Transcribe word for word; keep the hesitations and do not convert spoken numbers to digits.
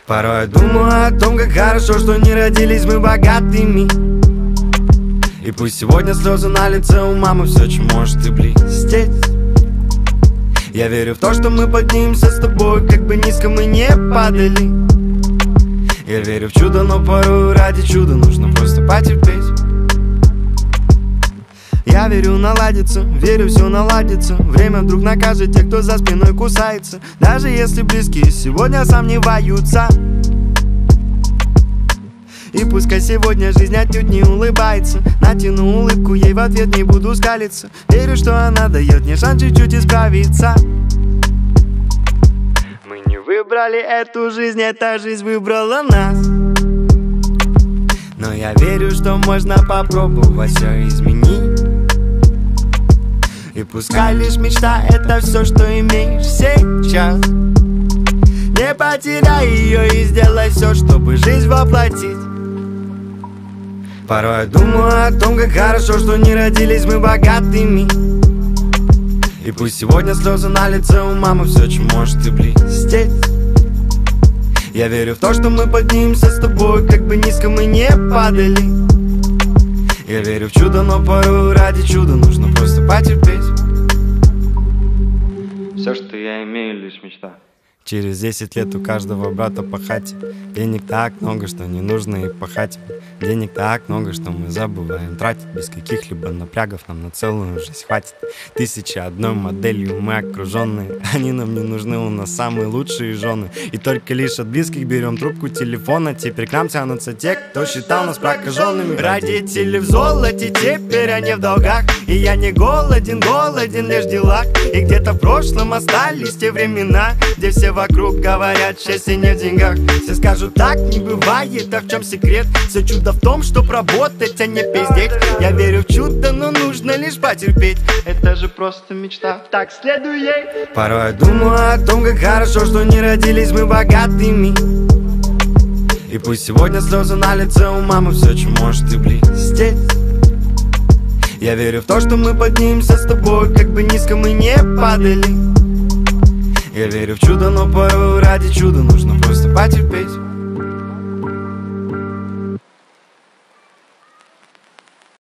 Порой я думаю о том, как хорошо, что не родились мы богатыми. И пусть сегодня слезы на лице у мамы, все, чем может и блестеть. Я верю в то, что мы поднимемся с тобой, как бы низко мы не падали. Я верю в чудо, но порой ради чуда нужно просто потерпеть. Я верю, наладится, верю, все наладится. Время вдруг накажет тех, кто за спиной кусается. Даже если близкие сегодня сомневаются. И пускай сегодня жизнь отнюдь не улыбается, натяну улыбку, ей в ответ не буду скалиться. Верю, что она дает мне шанс чуть-чуть исправиться. Мы не выбрали эту жизнь, эта жизнь выбрала нас. Но я верю, что можно попробовать все изменить. И пускай лишь мечта — это все, что имеешь сейчас. Не потеряй ее и сделай все, чтобы жизнь воплотить. Порой я думаю о том, как хорошо, что не родились мы богатыми. И пусть сегодня слезы на лице у мамы, все, чем может и блестеть. Я верю в то, что мы поднимемся с тобой, как бы низко мы не падали. Я верю в чудо, но порой ради чуда нужно просто потерпеть. Все, что я имею, лишь мечта. Через десять лет у каждого брата по хате. Денег так много, что не нужно и пахать. Денег так много, что мы забываем тратить. Без каких-либо напрягов нам на целую жизнь хватит. Тысячи одной моделью мы окруженные. Они нам не нужны, у нас самые лучшие жены. И только лишь от близких берем трубку телефона. Теперь к нам тянутся те, кто считал нас прокаженными. Родители в золоте, теперь они в долгах. И я не голоден, голоден лишь в делах. И где-то в прошлом остались те времена, где все вокруг говорят, счастье не в деньгах. Все скажут, так не бывает, а в чем секрет? Все чудо в том, чтоб работать, а не пиздеть. Я верю в чудо, но нужно лишь потерпеть. Это же просто мечта, так следуй ей. Порой я думаю о том, как хорошо, что не родились мы богатыми. И пусть сегодня слезы на лице у мамы, все, чем может и блестеть. Я верю в то, что мы поднимемся с тобой, как бы низко мы не падали. Я верю в чудо, но порой ради чуда нужно просто потерпеть.